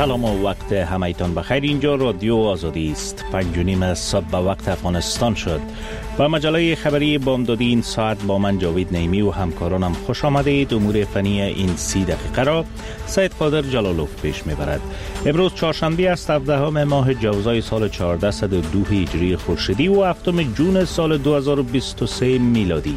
سلام و وقت همایتان بخیر. اینجا رادیو آزادی است. 5:30 صبح به وقت افغانستان شد. با مجله خبری بامدادی این ساعت با من جاوید نعیمی و همکارانم خوش آمدید. امور فنی این 30 دقیقه را سید قادر جلالوف پیش میبرد. امروز چهارشنبه است، 17 ماه جوزای سال 1402 هجری خورشیدی و 7 جون سال 2023 میلادی.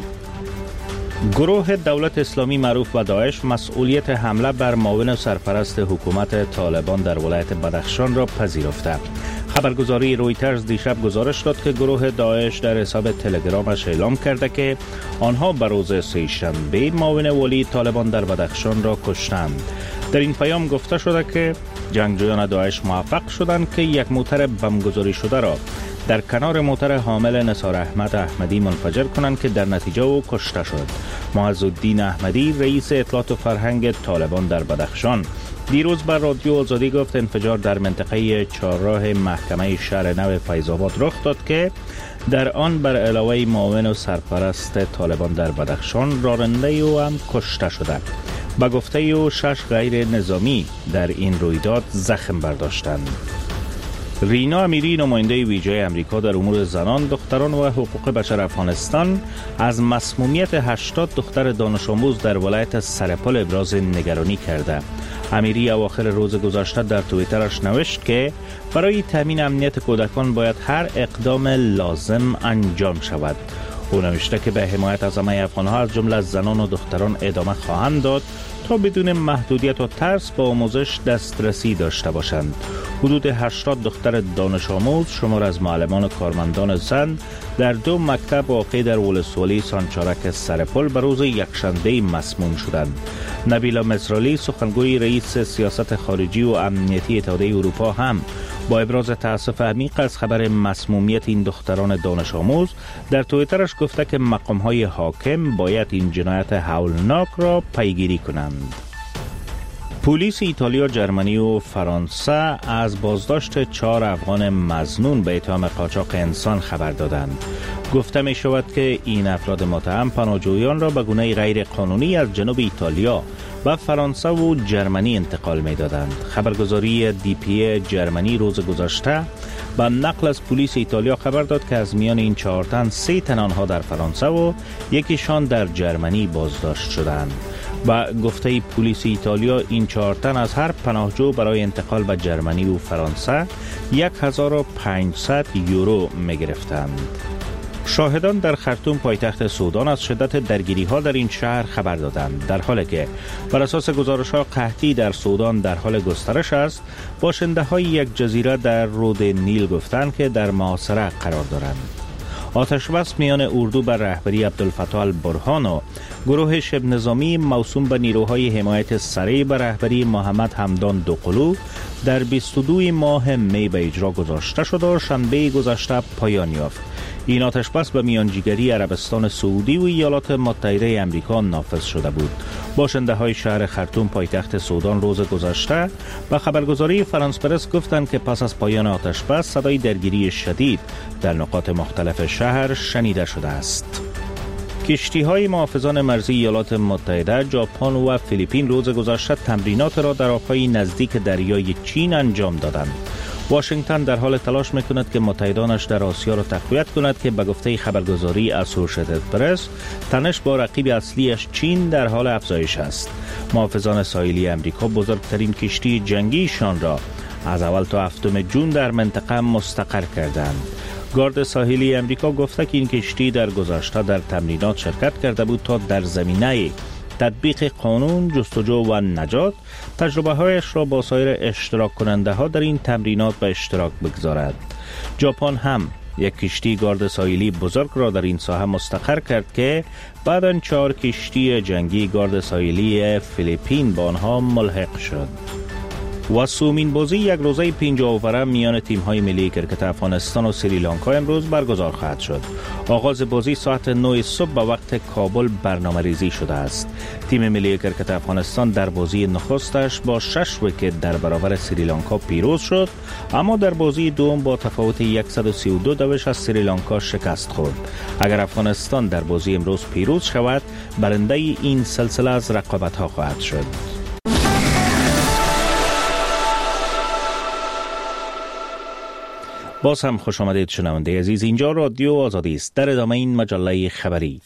گروه دولت اسلامی معروف به داعش مسئولیت حمله بر معاون سرپرست حکومت طالبان در ولایت بدخشان را پذیرفته. خبرگزاری رویترز دیشب گزارش داد که گروه داعش در حساب تلگرامش اعلام کرده که آنها به روز سه‌شنبه معاون ولی طالبان در بدخشان را کشتند. در این پیام گفته شده که جنگجویان داعش موفق شدند که یک موتر بمبگذاری شده را در کنار موتر حامل نثار احمد احمدی منفجر کنند که در نتیجه او کشته شد. معزالدین احمدی رئیس اطلاعات و فرهنگ طالبان در بدخشان دیروز بر رادیو آزادی گفت انفجار در منطقه چهارراه محکمه شهر نو فیض‌آباد رخ داد که در آن بر علاوه معاون و سرپرست طالبان در بدخشان راننده او هم کشته شده. به گفته او 6 غیر نظامی در این رویداد زخم برداشتند. رینا امیری، نماینده ویژه امریکا در امور زنان، دختران و حقوق بشر افغانستان، از مسمومیت 80 دختر دانش آموز در ولایت سرپل ابراز نگرانی کرده. امیری اواخر روز گذشته در توییترش نوشت که برای تامین امنیت کودکان باید هر اقدام لازم انجام شود. او نوشته که به حمایت از همه افغان‌ها از جمله زنان و دختران ادامه خواهند داد تا بدون محدودیت و ترس به آموزش دسترسی داشته باشند. حدود 80 دختر دانش آموز شمار از معلمان و کارمندان زن در 2 مکتب واقع در ولسوالی سانچارک سرپل به روز یکشنبه مسموم شدند. نبیلا مصرالی، سخنگوی رئیس سیاست خارجی و امنیتی اتحادیه اروپا، هم با ابراز تأسف عمیق از خبر مسمومیت این دختران دانش آموز در توییترش گفته که مقام‌های حاکم باید این جنایت هولناک را پیگیری کنند. پلیس ایتالیا، جرمنی و فرانسه از بازداشت 4 افغان مظنون به اتهام قاچاق انسان خبر دادند. گفته می شود که این افراد متهم پناهجویان را به گونه غیر قانونی از جنوب ایتالیا و فرانسه و جرمنی انتقال می دادند. خبرگزاری دی.پی جرمنی روز گذشته با نقل از پلیس ایتالیا خبر داد که از میان این 4 تن 3 تن آنها در فرانسه و یکیشان در جرمنی بازداشت شدند. با گفته پلیس ایتالیا این 4 تن از هر پناهجو برای انتقال به جرمنی و فرانسه 1500 یورو می گرفتند. شاهدان در خرطوم پایتخت سودان از شدت درگیری ها در این شهر خبر دادند، در حالی که بر اساس گزارش ها قحطی در سودان در حال گسترش است. باشنده های یک جزیره در رود نیل گفتند که در محاصره قرار دارند. آتش بس میان اردو بر رهبری عبدالفتاح البرهان و گروه شبه نظامی موسوم به نیروهای حمایت سریع بر رهبری محمد حمدان دوقلو در 22 ماه می به اجرا گذاشته شد و شنبه گذشته پایان یافت. این آتش بس به میانجیگری عربستان سعودی و ایالات متحده آمریکا نافذ شده بود. باشنده های شهر خرطوم پایتخت سودان روز گذشته به خبرگزاری فرانس پرس گفتند که پس از پایان آتش بس صدای درگیری شدید در نقاط مختلف شهر شنیده شده است. کشتی‌های محافظان مرزی ایالات متحده، ژاپن و فیلیپین روز گذشته تمرینات را در آب‌های نزدیک دریای چین انجام دادند. واشنگتن در حال تلاش می‌کند که متحدانش در آسیا را تقویت کند که به گفته خبرگزاری اسوسییتد پرس تنش با رقیب اصلیش چین در حال افزایش است. محافظان ساحلی امریکا بزرگترین کشتی جنگیشان را از اول تا 7 جون در منطقه مستقر کردند. گارد ساحلی امریکا گفته که این کشتی در گذشته در تمرینات شرکت کرده بود تا در زمینه تطبیق قانون، جستجو و نجات تجربه هایش را با سایر اشتراک کننده ها در این تمرینات به اشتراک بگذارد. ژاپن هم یک کشتی گارد ساحلی بزرگ را در این ساحه مستقر کرد که بعداً 4 کشتی جنگی گارد ساحلی فیلیپین با آنها ملحق شد. و سومین بازی یک روزه 5 اووره میان تیم‌های ملی کرکت افغانستان و سریلانکا امروز برگزار خواهد شد. آغاز بازی ساعت 9 صبح به وقت کابل برنامه‌ریزی شده است. تیم ملی کرکت افغانستان در بازی نخستش با 6 ویکت در برابر سریلانکا پیروز شد، اما در بازی دوم با تفاوت 132 دوش از سریلانکا شکست خورد. اگر افغانستان در بازی امروز پیروز شود، برنده این سلسله از رقابت‌ها خواهد شد. باز هم خوش آمدید شنونده عزیز. اینجا رادیو آزادی است. در ادامه این مجله خبری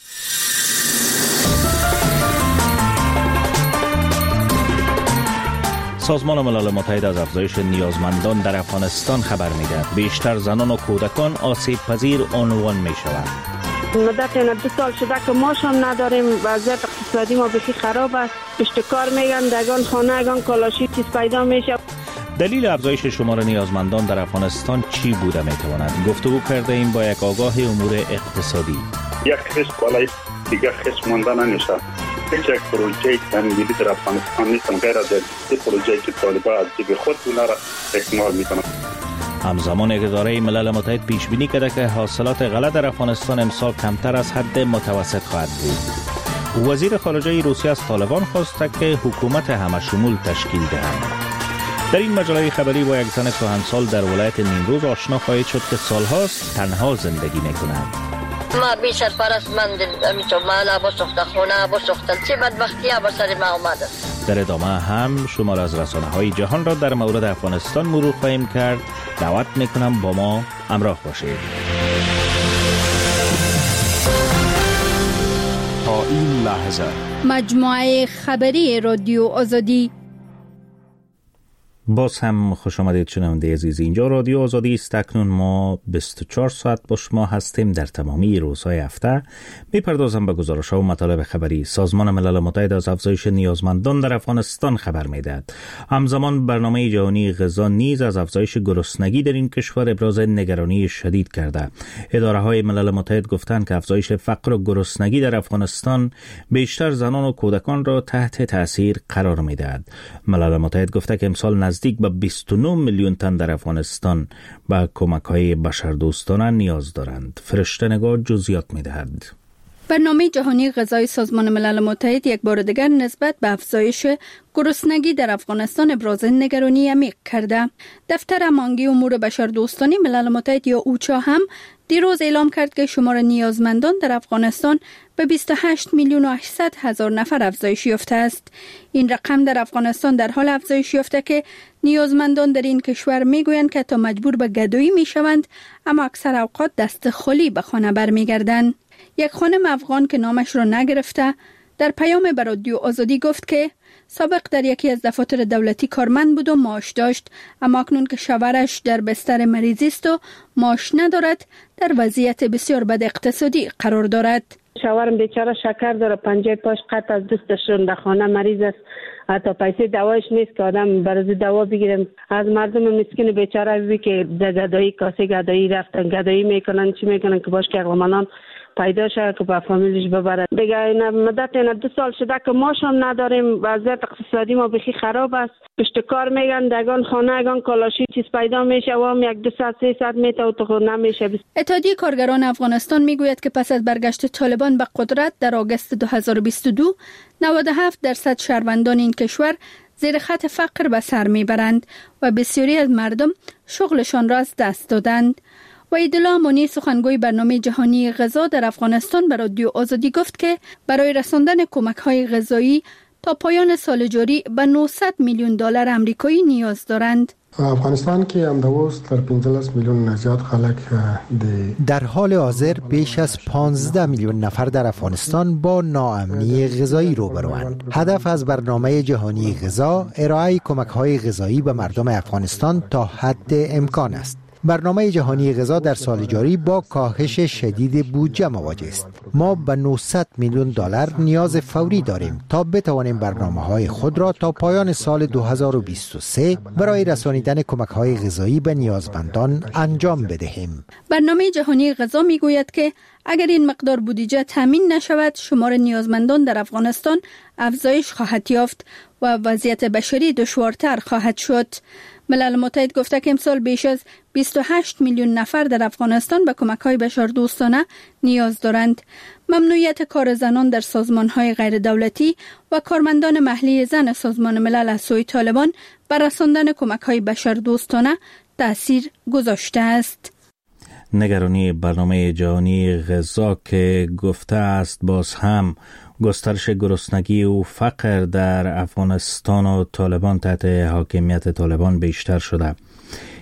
سازمان ملل متحد از افزایش نیازمندان در افغانستان خبر می‌دهد. بیشتر زنان و کودکان آسیب پذیر عنوان می‌شوند. مدت 2 سال شده که ماش هم نداریم، وضعیت اقتصادی ما بسیار خراب است. پشت کار میگن دگان خانه اگان کالاشی چیز پیدا میشه. دلیل افزایش شمار نیازمندان در افغانستان چی بوده میتواند؟ گفتگو کرده ایم با یک آگاه امور اقتصادی. یک خش بالای دیگر خش مانده نمیشه. هیچ یک پروژه‌ای تنظیمی در افغانستان نیست غیر از پروژه‌ای که طالبان از جیب خود اونا را استعمال میکنند. همزمان اداره ملل متحد پیش بینی کرده که حاصلات غله در افغانستان امسال کمتر از حد متوسط خواهد بود. وزیر خارجه روسیه از طالبان خواسته که حکومت همشمول تشکیل دهند. در این مجله خبری با یک زن کهنسال در ولایت نیمروز آشنا خواهید شد که سالهاست تنها زندگی می‌کند. ما بیشتر پرستمند میتونم مالا بسخت خونه بسخت چه بدبختی ها سر ما اومده. در ادامه هم شمار از رسانه‌های جهان را در مورد افغانستان مرور خواهیم کرد. دعوت میکنم با ما همراه باشید. تا این لحظه مجموعه خبری رادیو آزادی. باز هم خوش آمدید شنونده عزیز. اینجا رادیو آزادی است. اکنون ما 24 ساعت با شما هستیم در تمامی روزهای هفته. میپردازم به گزارش‌ها و مطالب خبری. سازمان ملل متحد از افزایش نیازمندان در افغانستان خبر می‌دهد. همزمان برنامه جهانی غذا نیز از افزایش گرسنگی در این کشور ابراز نگرانی شدید کرده. اداره‌های ملل متحد گفتند که افزایش فقر و گرسنگی در افغانستان بیشتر زنان و کودکان را تحت تاثیر قرار می‌دهد. ملل متحد گفته که امسال نزدیک به 29 میلیون تن در افغانستان به کمک‌های بشردوستانه نیاز دارند. فرشته نگاه جزئیات می‌دهد. برنامه جهانی غذای سازمان ملل متحد یک بار دیگر نسبت به افزایش گرسنگی در افغانستان ابراز نگرانی عمیق کرده. دفتر هماهنگی امور بشردوستانه ملل متحد یا اوچا هم دیروز اعلام کرد که شمار نیازمندان در افغانستان به 28 میلیون و 800 هزار نفر افزایش یافته است. این رقم در افغانستان در حال افزایش یافته که نیازمندان در این کشور میگویند که تا مجبور به گدایی میشوند، اما اکثر اوقات دست خالی به خانه برمیگردند. یک خانم افغان که نامش را نگرفته در پیام به رادیو آزادی گفت که سابق در یکی از دفاتر دولتی کارمند بود و معاش داشت، اما اکنون که شوهرش در بستر مریضی است و معاش ندارد، در وضعیت بسیار بد اقتصادی قرار دارد. شوهرم بیچاره شکر داره، پنجه پاش قطع از دوستشون در خانه مریض است، حتی پیسه دوایش نیست که آدم برای دوا بگیرم. از مردم مسکین بیچاره بی که گدایی کاسه گدایی رفتن گدایی میکنن چی میکنن که باش که اقلمانان پیدا شد که با فامیلش ببرد. دیگه این مدت 2 سال شده که ماش هم نداریم، وضعیت اقتصادی ما بخی خراب است. پشت کار میگن دگان خانه اگان کالاشی چیز پیدا میشه و هم 1-200-300 متر تو نمیشه. اتحادیه کارگران افغانستان میگوید که پس از برگشت طالبان به قدرت در آگوست 2022 97% شهروندان این کشور زیر خط فقر به سر میبرند و بسیاری از مردم شغلشان را از دست دادند. وحیدالله امانی سخنگوی برنامه جهانی غذا در افغانستان به رادیو آزادی گفت که برای رساندن کمک‌های غذایی تا پایان سال جاری به 900 میلیون دلار آمریکایی نیاز دارند. افغانستان کې همداوس تر 15 میلیون زیات خلک در حال حاضر بیش از 15 میلیون نفر در افغانستان با ناامنی غذایی روبروند. هدف از برنامه جهانی غذا ارائه کمک‌های غذایی به مردم افغانستان تا حد امکان است. برنامه جهانی غذا در سال جاری با کاهش شدید بودجه مواجه است. ما به 900 میلیون دلار نیاز فوری داریم تا بتوانیم برنامه‌های خود را تا پایان سال 2023 برای رسانیدن کمک‌های غذایی به نیازمندان انجام بدهیم. برنامه جهانی غذا میگوید که اگر این مقدار بودجه تامین نشود، شمار نیازمندان در افغانستان افزایش خواهد یافت و وضعیت بشری دشوارتر خواهد شد. ملل متحد گفته که امسال بیش از 28 میلیون نفر در افغانستان به کمک‌های بشردوستانه نیاز دارند. ممنوعیت کار زنان در سازمان‌های غیر دولتی و کارمندان محلی زن سازمان ملل از سوی طالبان بر رساندن کمک‌های بشردوستانه تأثیر گذاشته است. نگرانی برنامه جهانی غذا که گفته است باز هم گسترش گرسنگی و فقر در افغانستان و طالبان تحت حاکمیت طالبان بیشتر شده.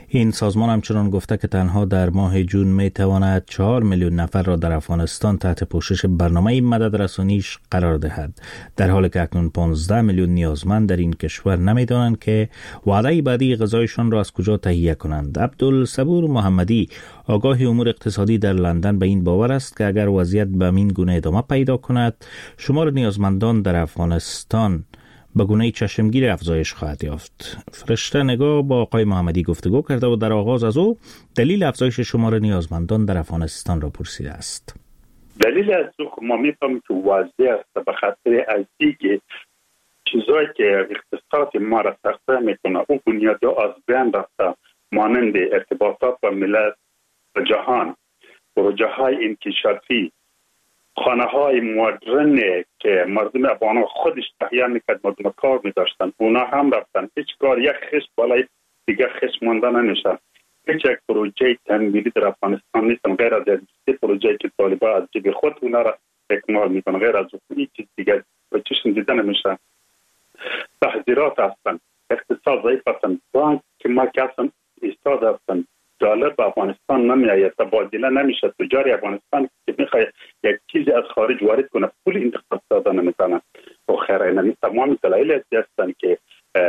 این سازمان همچنان گفته که تنها در ماه جون می تواند 4 میلیون نفر را در افغانستان تحت پوشش برنامه مددرسانیش قرار دهد، در حالی که اکنون 15 میلیون نیازمند در این کشور نمیدانند که وعده بعدی غذایشان را از کجا تهیه کنند. عبدالصبور محمدی، آگاه امور اقتصادی در لندن، به این باور است که اگر وضعیت به این گونه ادامه پیدا کند، شمار نیازمندان در افغانستان به گونه چشمگیر افزایش خواهد یافت. فرشته نگاه با آقای محمدی گفتگو کرده و در آغاز از او دلیل افزایش شمار نیازمندان در افغانستان را پرسیده است. دلیل از ما میفهمیم که واضح است به خاطر از دیگه چیزایی که اقتصاد ما را سخته میکنه او بنیادی از بین رفته، مانند ارتباطات با ملت و جهان، پروژه های انکشافی، خانه های مدرن که مردم افغان خودش تهیه میکرد، مردم کار میداشتن، اونا هم رفتن. هیچ کار یک خش بالای دیگه خش مانده نمیشه. هیچ یک پروژه تنمیلی در افغانستان نیستن غیر از پروژه که طالبان از جیب خود اونا را اکمال میکنن، غیر از هیچ چیز دیگه به چشم دیده نمیشه. تحذیرات هستن، اقتصاد ضعیف هستن، بانک که ما که هستن ایستاد هستن، دلار به افغانستان نمیآید، تبادله نمیشه. تجار افغانستان که میخواد یک چیزی از خارج وارد کنه پول انتخاب دادن نمیتونه. و خیر این تمام دلایل هستن که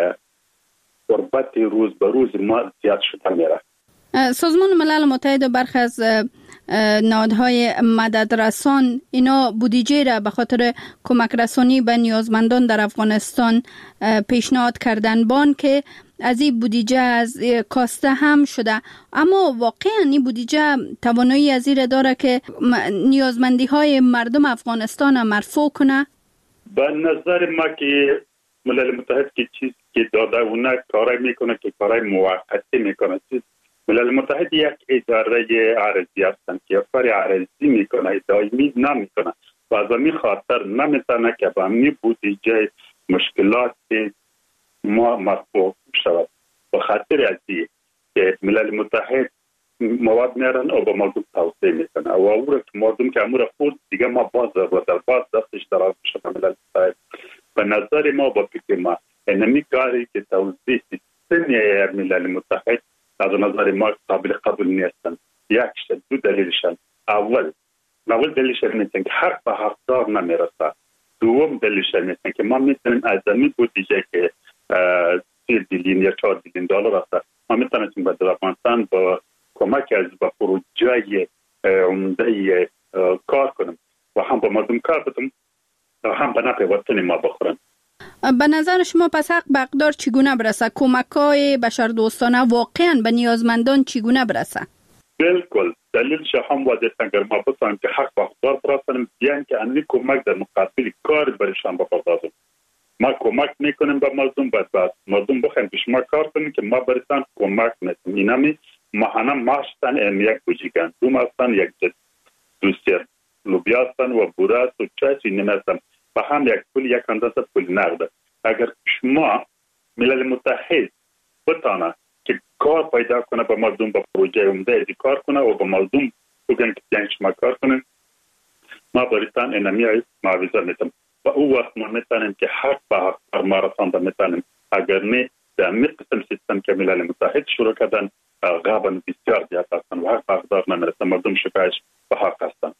غربت روز به روز ما زیاد شده میره. سازمان ملل متحد و برخی از نهادهای مددرسان اینا بودجه را به خاطر کمک رسانی به نیازمندان در افغانستان پیشنهاد کردن، بان که از این بودجه از کاسته هم شده، اما واقعا این بودجه توانایی از این داره که نیازمندی های مردم افغانستان را مرفوع کنه؟ به نظر ما که ملل متحد که چیز که داده اونا کارای میکنه که کارای موقتی میکنه. ملل متحد یک اداره عرضی هستند که کار عرضی میکنه، دائمی نمیکنه و از همین خاطر نمیتونه که به همین بودجه مشکلات ما مرفوع شود. به خاطر ازی که ملل متحد مواد میارن و به مردم توصیه میکنه و او را که مردم که امور خود دیگه ما باز دستش دراز شده ملل متحد. به نظر ما با فکر ما اینمی کاری که توضیح سنی ملل متحد از نظر ما قابل قبول نیستن. یک دو دلیلشن. اول دلیلشن میتونن که حق به حقدار نمیرسه. دوم دلیلشن میتونن که ما میتونیم از زمین بودجه که 3 بیلیون یا 4 بیلیون دلار هست ما میتونیم به افغانستان با کمک از با پروژه عمده کار کنیم و هم با مردم کار بدیم و هم به نفع وطن ما بخورن. به نظر شما پس حق به اقدار چگونه برسه؟ کمک‌های بشردوستانه واقعا به نیازمندان چگونه برسه؟ بالکل دلیلش هم واضح اگر ما بتونیم که حق به اقدار برسونیم، بیان که این کمک در مقابل کار برشان بپردازیم. ما کمک میکنیم به مردم، بعد مردم بخواین به شما کار کنیم که ما برسان کمک میکنیم. اینمی ماهانه ماشتن یک بوجی گندم هستن، یک دوسیر لوبیا هستن و بوره هست و چاچی نمیستن و هم یک اندازه پول نقده. اگر شما ملل متحد بتانه که کار پیدا کنه به مردم، به پروژه عمده کار کنه و به مردم بگن که بیان شما کار کنیم، ما برستان اینمی معاوضه میتونیم و او وقت ما میتونیم که حق به حق بر ما رسانده میتونیم. اگر نه در می قسم سیستم که ملل متحد شروع کردن غابن بسیار زیاد هستن و حق به حقدار نمیرسن، مردم شکایش به حق هستن.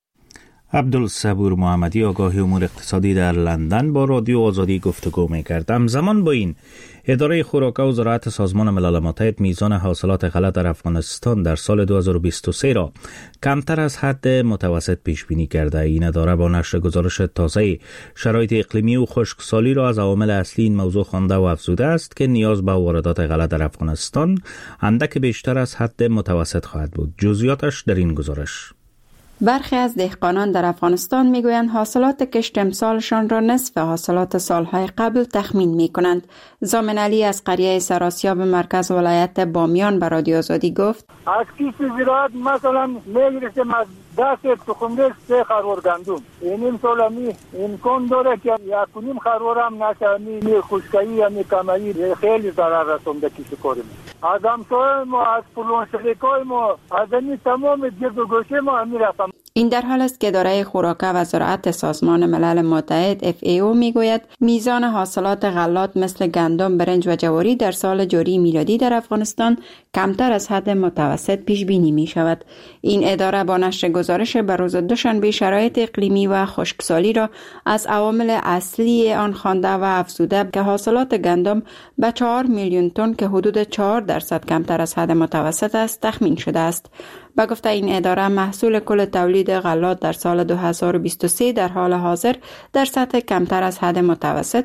عبدالصبور محمدی، آگاه امور اقتصادی در لندن، با رادیو آزادی گفتگو می‌کرد. همزمان با این اداره خوراک و زراعت سازمان ملل متحد میزان حاصلات غلات در افغانستان در سال 2023 را کمتر از حد متوسط پیش بینی کرده. این اداره با نشر گزارش تازه شرایط اقلیمی و خشکسالی را از عوامل اصلی این موضوع خوانده و افزوده است که نیاز به واردات غلات در افغانستان اندک بیشتر از حد متوسط خواهد بود. جزئیاتش در این گزارش. برخی از دهقانان در افغانستان میگویند حاصلات کشت امسالشان را نصف حاصلات سالهای قبل تخمین میکنند. زامن علی از قریه سراسیاب مرکز ولایت بامیان به رادیو آزادی گفت: از کیست زراعت مثلا میگرسیم از 10 تخمدر 3 خروار گندم، این امسال امکان داره که 1.5 خروار هم نشه. خشکی هم کمایی خیلی ضرر رسونده کشت کاریم. از همسایه ما، از فلان شریکای ما، از این تمام گرد و گوشه ما میرفتم. این در حال است که اداره خوراک و زراعت سازمان ملل متحد FAO میگوید میزان حاصلات غلات مثل گندم، برنج و جواری در سال جاری میلادی در افغانستان کمتر از حد متوسط پیش بینی می شود. این اداره با نشر گزارش بر روز دوشنبه شرایط اقلیمی و خشکسالی را از عوامل اصلی آن خوانده و افزوده که حاصلات گندم به 4 میلیون تن که حدود 4% کمتر از حد متوسط است تخمین شده است. با گفته این اداره محصول کل تولید غلات در سال 2023 در حال حاضر در سطح کمتر از حد متوسط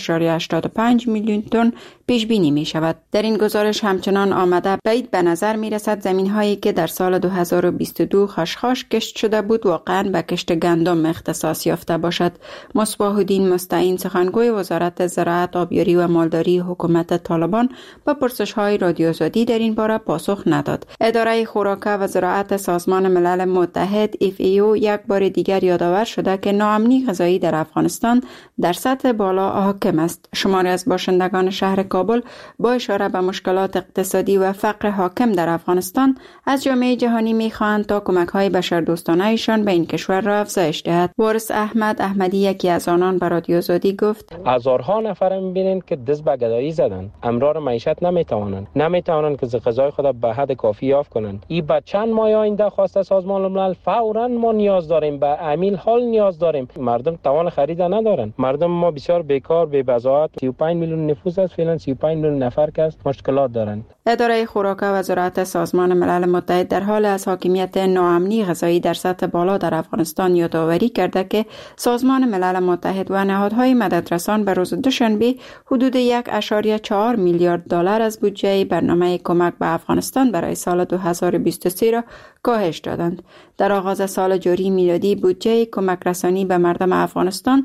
4.85 میلیون تن پیش بینی می شود. در این گزارش همچنان آمده بعید به نظر می رسد زمین هایی که در سال 2022 خشخاش کشت شده بود واقعا به کشت گندم اختصاص یافته باشد. مصباح الدین مستعین سخنگوی وزارت زراعت، آبیاری و مالداری حکومت طالبان با پرسش های رادیو آزادی در این باره پاسخ نداد. اداره خوراک و زراعت سازمان ملل متحد FAO یک بار دیگر یادآور شده که ناامنی غذایی در افغانستان در سطح بالا حاکم است. شماری از باشندگان شهر کابل با اشاره به مشکلات اقتصادی و فقر حاکم در افغانستان از جامعه جهانی می‌خواهند تا کمک‌های بشردوستانه ایشان به این کشور را افزایش دهد. وارث احمد احمدی یکی از آنان به رادیو آزادی گفت: هزارها نفر می‌بینید که دست به گدایی زدن، امرار معیشت نمی‌توانند که غذای خود به حد کافی یافت کنند. این با چند ماه آینده خواسته سازمان ملل فوراً ما نیاز داریم، به عمیل حال نیاز داریم. مردم توان خرید ندارند. مردم ما بسیار بیکار، بی بضاعت، 35 میلیون نفوس است، فعلا 35 میلیون نفر که مشکلات دارند. اداره خوراک و زراعت سازمان ملل متحد در حال از حاکمیت ناامنی غذایی در سطح بالا در افغانستان یادآوری کرده که سازمان ملل متحد و نهادهای مددرسان به روز دوشنبه حدود 1.4 میلیارد دلار از بودجه برنامه کمک به افغانستان برای سال 2023 را کاهش دادند. در آغاز سال جاری میلادی بودجه کمک رسانی به مردم افغانستان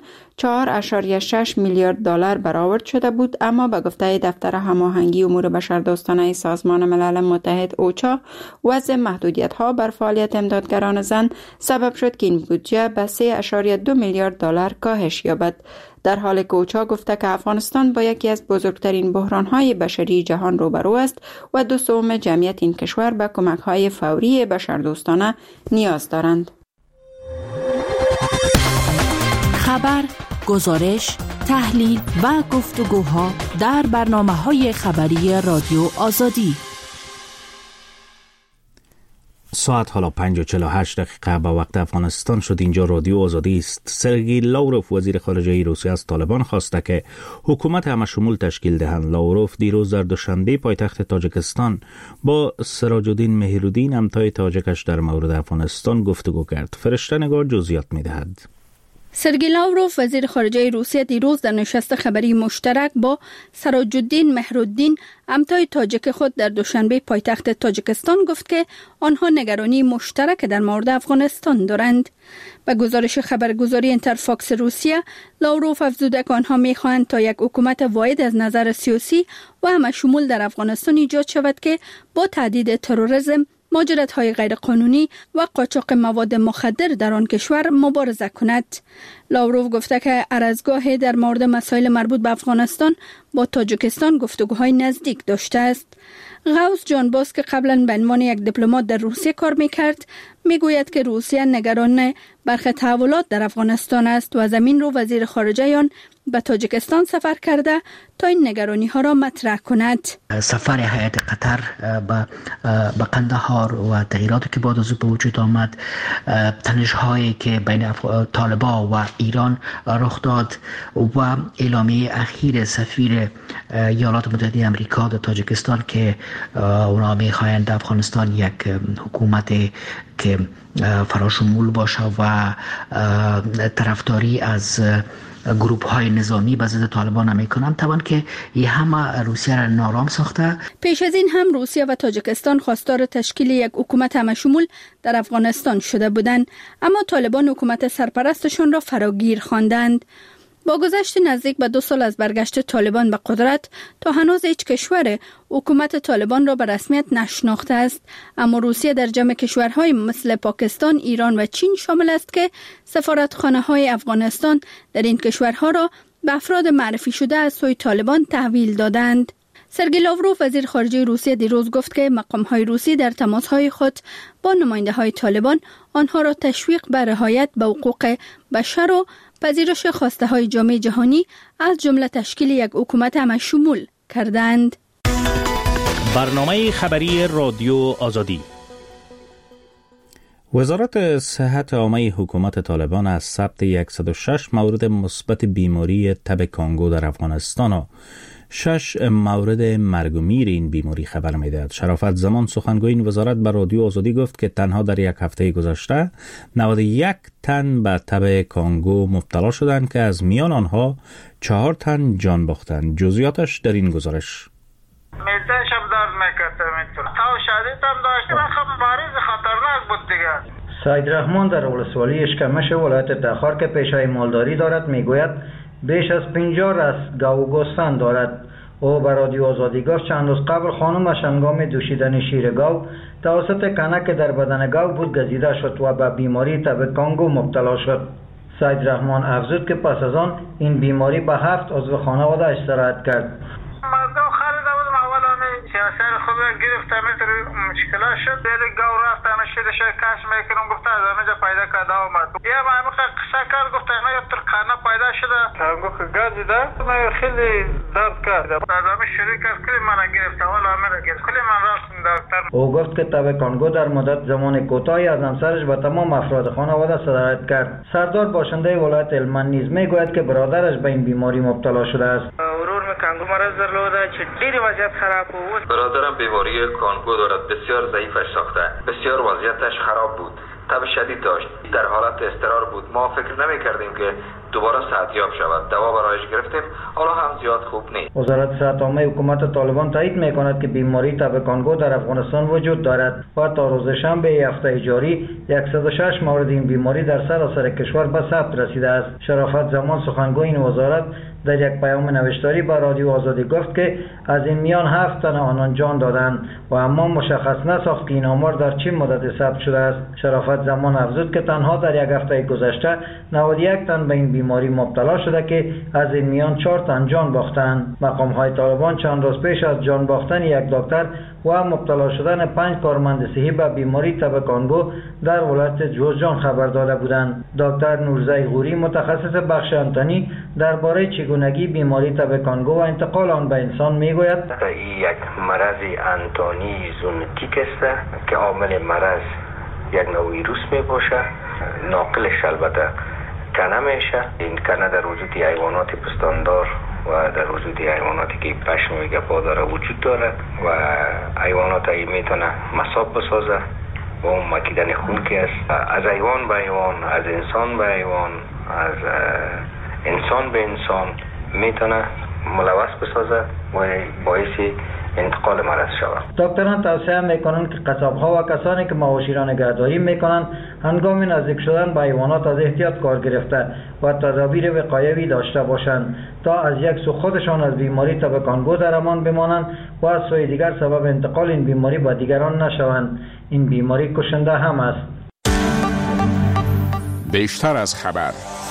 4.6 میلیارد دلار برآورد شده بود، اما به گفته دفتر هماهنگی امور بشردوستانه سازمان ملل متحد اوچا وضع محدودیت‌ها بر فعالیت امدادگران زن سبب شد که این بودجه به 3.2 میلیارد دلار کاهش یابد. در حالی که اوچا گفته که افغانستان با یکی از بزرگترین بحران‌های بشری جهان روبرو است و 2/3 جمعیت این کشور به کمک‌های فوری بشردوستانه نیاز دارند. خبر، گزارش، تحلیل و گفتگوها در برنامه‌های خبری رادیو آزادی. ساعت حالا 5:48 به وقت افغانستان شد. اینجا رادیو آزادی است. سرگئی لاوروف وزیر خارجه روسیه از طالبان خواسته که حکومت همشمول تشکیل دهند. لاوروف دیروز در دوشنبه پایتخت تاجیکستان با سراج الدین مهیرالدین همتای تاجیکش در مورد افغانستان گفتگو کرد. فرشته نگار جزئیات می‌دهد. سرگئی لاوروف وزیر خارجه روسیه دیروز در نشست خبری مشترک با سراج الدین مهیرالدین همتای تاجیک خود در دوشنبه پایتخت تاجیکستان گفت که آنها نگرانی مشترک در مورد افغانستان دارند. به گزارش خبرگزاری اینترفاکس روسیه، لاوروف افزوده که آنها می‌خواهند تا یک حکومت واحد از نظر سیاسی و همشمول در افغانستان ایجاد شود که با تهدید تروریسم، مهاجرت‌های غیرقانونی و قاچاق مواد مخدر در آن کشور مبارزه کند. لاوروف گفته که ارزگاه در مورد مسائل مربوط به افغانستان با تاجیکستان گفتگوهای نزدیک داشته است. غوث جانباز که قبلا به عنوان یک دیپلمات در روسیه کار میکرد میگوید که روسیه نگران برخی تحولات در افغانستان است و زمین رو وزیر خارجه آن به تاجیکستان سفر کرده تا این نگرانی ها را مطرح کند. سفر هیئت قطر به قندهار و تغییراتی که بعد از او به وجود آمد، تنش هایی که بین طالبان و ایران رخ داد و اعلامیه اخیر سفیر ایالات متحده آمریکا در تاجیکستان که اونا میخواهند افغانستان یک حکومت که فراشمول باشه و طرفداری از گروپ های نظامی به ضد طالبان نمیکنند، طبعا که این همه روسیه را نارام ساخته. پیش از این هم روسیه و تاجیکستان خواستار تشکیل یک حکومت همشمول در افغانستان شده بودند، اما طالبان حکومت سرپرستشان را فراگیر خواندند. با گذشت نزدیک به 2 سال از برگشت طالبان به قدرت، تا هنوز هیچ کشور حکومت طالبان را به رسمیت نشناخته است، اما روسیه در جمع کشورهای مثل پاکستان، ایران و چین شامل است که سفارتخانه‌های افغانستان در این کشورها را به افراد معرفی شده از سوی طالبان تحویل دادند. سرگئی لاوروف وزیر خارجه روسیه دیروز گفت که مقام‌های روسی در تماس‌های خود با نماینده‌های طالبان آنها را تشویق به رعایت به حقوق بشر و پذیرش خواسته‌های جامعه جهانی از جمله تشکیل یک حکومت همه‌شمول کردند. برنامه خبری رادیو آزادی. وزارت صحت عامه حکومت طالبان از ثبت 106 مورد مثبت بیماری تب کانگو در افغانستان و 6 مورد مرگ و میر این بیماری خبر می‌دهد. شرافت زمان سخنگوی این وزارت به رادیو آزادی گفت که تنها در یک هفته گذشته 91 تن به تب کانگو مبتلا شدند که از میان آنها 4 تن جان باختند. جزئیاتش در این گزارش. میتش هم درد میکرده میتونه تا شدید هم داشته خب مریض خطرناک بود دیگه. سید رحمان در ولسوالی اشکمش ولایت تخار که پیشه مالداری دارد میگوید بیش از 50 رست گاو و گوسفند دارد. او به رادیو آزادی گفت چند روز قبل خانمش هنگام دوشیدن شیر گاو توسط کنک در بدن گاو بود گزیده شد و به بیماری تب کانگو مبتلا شد. سید رحمان افزود که پس از آن این بیماری به 7 عضو خانواده‌اش سرایت کرد. سیاسر خوبه گرفته میتر مشکلات شد دیگه گاو رفت همه شده کش میکنم گفته از همه جا پیدا کرده آمد یه همه قصه کرد گفته همه تر خانه پیدا شده همگو که گازی ده خیلی درد کرد از همه شروع کرد کلی من گرفته والا همه را گرفت کلی من رفتم دکتر. او گفت که تب کانگو در مدت زمان کوتاهی از همسرش به تمام افراد خانواده سرایت کرد. سردار باشنده ولایت هلمند نیز میگوید که برادرش به این بیماری مبتلا شده است. کانگو مرض در لوده چه دیری وضعیت خراب بود. برادرم بیماری کانگو دارد، بسیار ضعیفش ساخته، بسیار وضعیتش خراب بود، تب شدید داشت، در حالت اضطرار بود. ما فکر نمی کردیم که دوباره صحتیاب شود. دوا برایش گرفتیم، حالا هم زیاد خوب نیست. وزارت صحت عامه حکومت طالبان تایید میکند که بیماری تب کانگو در افغانستان وجود دارد و تا روز شنبه هفته جاری 106 مورد این بیماری در سراسر کشور به ثبت رسیده است. شرافت زمان سخنگوی این وزارت در یک پیام نوشتاری به رادیو آزادی گفت که از این میان 7 تن آنان جان دادند و اما مشخص نساخت که این آمار در چه مدت ثبت شده است. شرافت زمان افزود که تنها در یک هفته گذشته 91 تن به این بیماری مبتلا شده که از این میان 4 تن جان باختند. مقام‌های طالبان چند روز پیش از جان باختن یک دکتر و مبتلا شدن 5 کارمند صحی به بیماری تب کانگو در ولایت جوزجان خبر داده بودند. دکتر نورزی غوری متخصص بخش انتنی درباره چگونگی بیماری تب کانگو و انتقال آن به انسان میگوید این یک مرض انتانی زونوتیک است که عامل مرض یک نوع ویروس می باشه. ناقلش البته کنه میشه. این کنه در وجود حیوانات پستاندار و در وجود حیواناتی که پشم و گپا داره وجود داره و حیوانات ای میتونه مصاب بسازه و اون مکیدن خون که است از حیوان به حیوان، از انسان به حیوان، از انسان به انسان میتونه ملوث بسازه و باعث انتقال مرض شود. دکتران توصیه میکنند که قصاب‌ها و کسانی که مواشی را نگهداری میکنند هنگام نزدیک شدن به حیوانات از احتیاط کار گرفته و تدابیر وقایوی داشته باشند تا از یک سو خودشان از بیماری تب کانگو در امان بمانند و از سوی دیگر سبب انتقال این بیماری به دیگران نشوند. این بیماری کشنده هم است. بیشتر از خبر.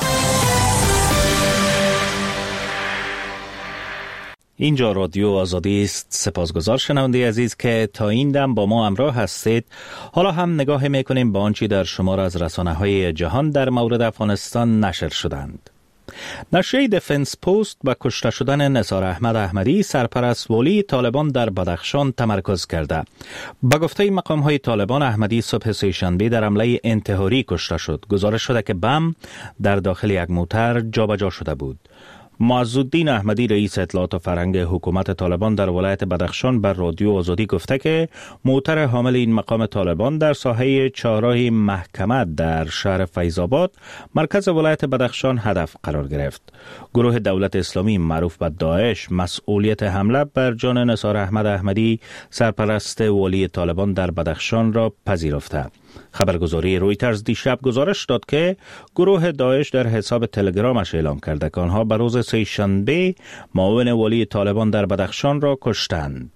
اینجا رادیو آزادی است. سپاسگزار شنونده عزیز که تا این دم با ما همراه هستید. حالا هم نگاه میکنیم به آنچه در شمار از رسانه‌های جهان در مورد افغانستان نشر شدند. نشریه دفنس پست به کشته شدن نثار احمد احمدی سرپرست والی طالبان در بدخشان تمرکز کرده. به گفته مقام‌های طالبان احمدی صبح سه‌شنبه در حمله انتحاری کشته شد. گزارش شده که بم در داخل یک موتر جابجا شده بود. معزالدین احمدی رئیس اطلاعات فرهنگ حکومت طالبان در ولایت بدخشان بر رادیو آزادی گفته که موتر حامل این مقام طالبان در ساحه چهارراه محکمه در شهر فیض‌آباد مرکز ولایت بدخشان هدف قرار گرفت. گروه دولت اسلامی معروف به داعش مسئولیت حمله بر جان نثار احمد احمدی سرپرست والی طالبان در بدخشان را پذیرفته. خبرگزاری رویترز دیشب گزارش داد که گروه داعش در حساب تلگرامش اعلام کرده که آنها بر روز سه‌شنبه معاون والی طالبان در بدخشان را کشتند.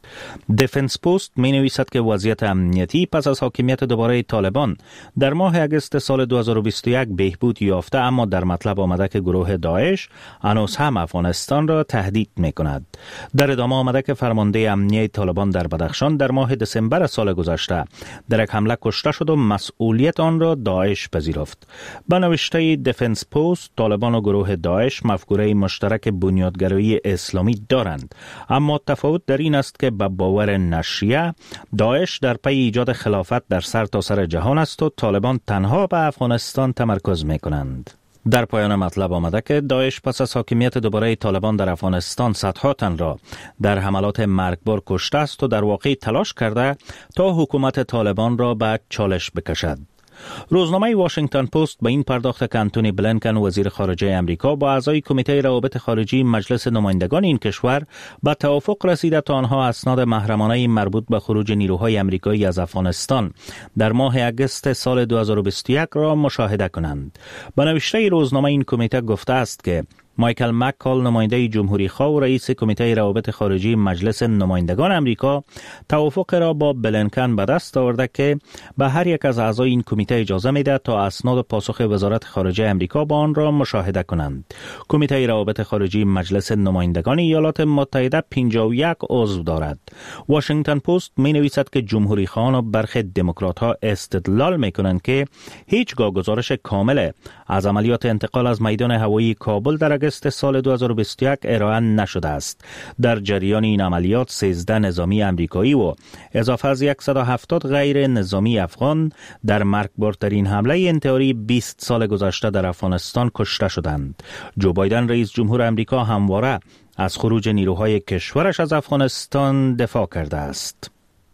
دیفنس پست می نویسد که وضعیت امنیتی پس از حاکمیت دوباره طالبان در ماه اگست سال 2021 بهبود یافته، اما در مطلب آمده که گروه داعش هنوز هم افغانستان را تهدید می کند. در ادامه آمده که فرمانده امنیه طالبان در بدخشان در ماه دسامبر سال گذشته در یک حمله کشته شد و مسئولیت آن را داعش پذیرفت. به نوشته دیفنس پست، طالبان و گروه داعش مفکوره مشترک بنیادگرایی اسلامی دارند، اما تفاوت در این است که به باور نشریه داعش در پی ایجاد خلافت در سرتاسر جهان است و طالبان تنها به افغانستان تمرکز می کنند. در پایان مطلب آمده که داعش پس از حاکمیت دوباره طالبان در افغانستان صدها تن را در حملات مرگبار کشته است و در واقع تلاش کرده تا حکومت طالبان را به چالش بکشد. روزنامه واشنگتن پست به این پرداخت که انتونی بلینکن وزیر خارجه امریکا با اعضای کمیته روابط خارجی مجلس نمایندگان این کشور به توافق رسیده تا آنها اسناد محرمانه مربوط به خروج نیروهای امریکایی از افغانستان در ماه اگست سال 2021 را مشاهده کنند. به نوشته روزنامه این کمیته گفته است که مایکل مککال، نماینده جمهوری خواه و رئیس کمیته روابط خارجی مجلس نمایندگان امریکا، توافق را با بلینکن به دست آورده که به هر یک از اعضای این کمیته اجازه میده تا اسناد پاسخ وزارت خارجه امریکا با آن را مشاهده کنند. کمیته روابط خارجی مجلس نمایندگان ایالات متحده 51 عضو دارد. واشنگتن پست می نویسد که جمهوری خواهان و برخی دموکرات ها استدلال می کنند که هیچگاه گزارش کامل از عملیات انتقال از میدان هوایی کابل در اگست سال 2021 ارائه نشده است. در جریان این عملیات 13 نظامی امریکایی و اضافه از 170 غیر نظامی افغان در مرگبارترین حمله انتحاری 20 سال گذشته در افغانستان کشته شدند. جو بایدن رئیس جمهور امریکا همواره از خروج نیروهای کشورش از افغانستان دفاع کرده است.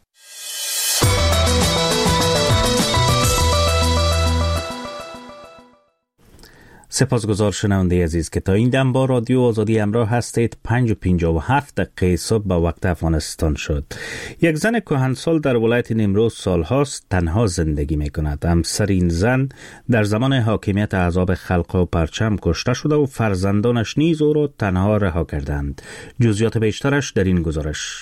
سپاسگزار شنونده عزیز که تا این دم با رادیو آزادی همراه هستید. 5:57 صبح به وقت افغانستان شد. یک زن کهنسال در ولایت نیمروز سالهاست تنها زندگی می کند. همسر این زن در زمان حاکمیت احزاب خلق و پرچم کشته شده و فرزندانش نیز او را تنها رها کردند. جزئیات بیشترش در این گزارش.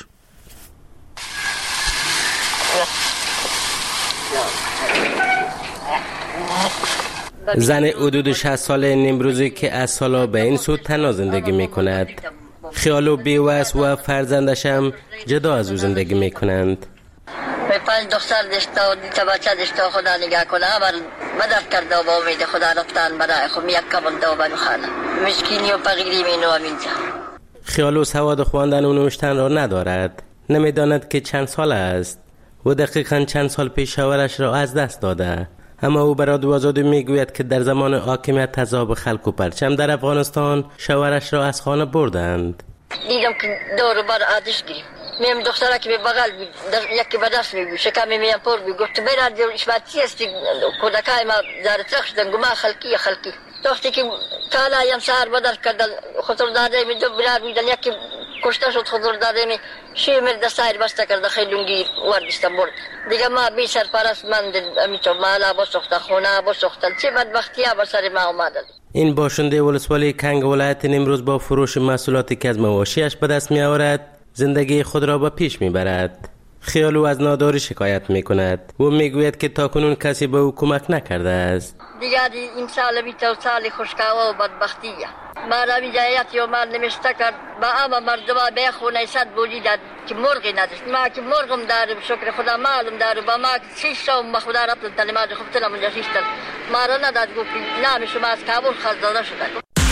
زن حدود 60 ساله نیمروزی که از سالا به این سو تنها زندگی می کند. خیال و بیوس و فرزندش هم جدا از او زندگی می کنند. 5 دختر داشته و 2 بچه داشته خدا نگاه کنه، اول مدد کرده و با امید خدا رفتن برای خود یک کبنده و بنو خانه مسکینی و فقیری می نوام اینجا. خیال و سواد خواندن و نوشتن را ندارد. نمیداند که چند سال است و دقیقاً چند سال پیش شوهرش را از دست داده. اما او برای رادیو آزادی میگوید که در زمان حاکمیت احزاب خلق و پرچم در افغانستان شوهرش را از خانه بردند. دیدم که دور بر آتش گرفت. میم دختره که به بغل یکی به دست میگو شکم میم پر بی گفت برای اشباتی هستی کودکای ما دار ترخ شدن گما خلقی وقتی که کالا یم سهر بدر کردن خطر داده می دو برار بیدن یکی کشته شد خطر داده می شی مرد سایر بسته کرده خیلونگی وردشتن برد دیگه ما بی سرپرست من امیتو مالا بسخته خونه بسخته چه بدبختی ها بسر ما اومدن. این باشنده ولسوالی کنگ ولایت نیمروز با فروش محصولاتی که از مواشیش به دست می آورد زندگی خود را به پیش می برد. خیالو از ناداری شکایت می کند و می گوید که تاکنون کسی به او کمک نکرده است. دیگر این سال بیت و سال خوشکاوا و بدبختیه. ما را بیجایت یا مال نمیشته کرد با اما مردما به خونه صد بولی داد که مرغی نداشت. ما که مرغم دارم شکر خدا مالم دارم با ما 6 تا ما خدا رفت تلماز خوب تلم اونجا 6 تا ما را نداد گفت نام شما از کابل خزانه شده.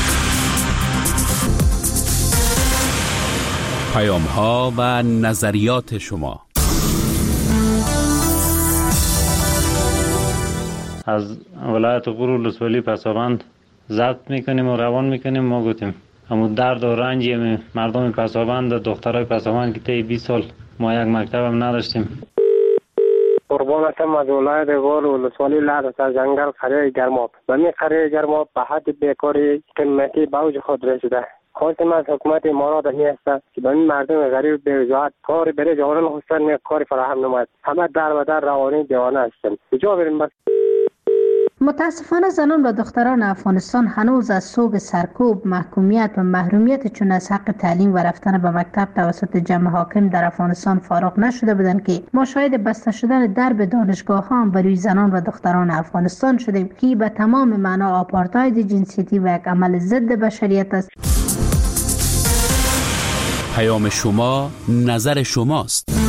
پیام ها و نظریات شما. از ولایت غور ولسوالی پسابند ضبط میکنیم و روان میکنیم. ما گفتیم همون درد و رنجی مردم پسابند، دخترای پسابند که طی 20 سال ما یک مکتب هم نداشتیم. قربان هستم از ولایت غور ولسوالی لعد از جنگل قریه گرماب. و می قریه گرماب به حد بیکاری قیمتی به اوج خود رسیده. خواستم از حکومت امارات می است که به این مردم غریب بی‌وجاهت کاری برای جوانان خواستن کاری فراهم نماید. همه در و در روانی دیوانه هستند. کجا بریم بس؟ متاسفانه زنان و دختران افغانستان هنوز از سوگ سرکوب، محکومیت و محرومیت چون از حق تعلیم و رفتن به مکتب توسط جمع حاکم در افغانستان فارغ نشده بودند که ما شاهد بسته شدن درب دانشگاه ها بر روی زنان و دختران افغانستان شدیم که به تمام معنا آپارتاید جنسیتی و یک عمل ضد بشریت است. پیام شما، نظر شماست.